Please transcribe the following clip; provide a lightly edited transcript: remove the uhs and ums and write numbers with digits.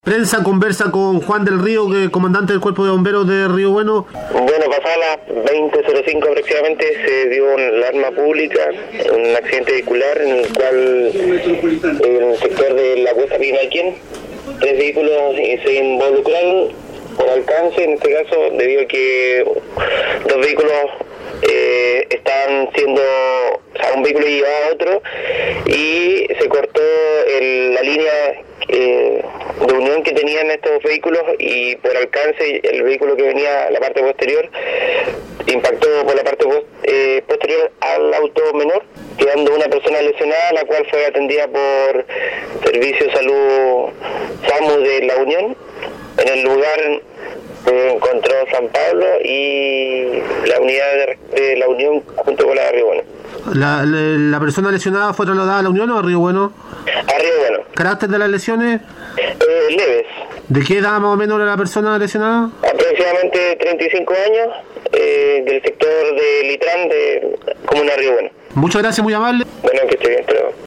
Prensa conversa con Juan del Río, que comandante del Cuerpo de Bomberos de Río Bueno. Bueno, pasada las 20:05 aproximadamente se dio una alarma pública, un accidente vehicular en el cual en el sector de la Cuesta Pimalquén 3 vehículos se involucraron por alcance, en este caso debido a que 2 vehículos estaban siendo, o sea, un vehículo llevaba a otro y se cortó la línea de unión que tenían estos vehículos, y por alcance el vehículo que venía a la parte posterior impactó por la parte posterior al auto menor, quedando una persona lesionada, la cual fue atendida por Servicio de Salud SAMU de La Unión. En el lugar se encontró San Pablo y la unidad de La Unión junto con la de Río Bueno. ¿La persona lesionada fue trasladada a La Unión o a Río Bueno? A Río Bueno. ¿Carácter de las lesiones? Leves. ¿De qué edad más o menos era la persona lesionada? Aproximadamente 35 años, del sector de Litrán, de Comuna Río Bueno. Muchas gracias, muy amable. Bueno, que esté bien, pero...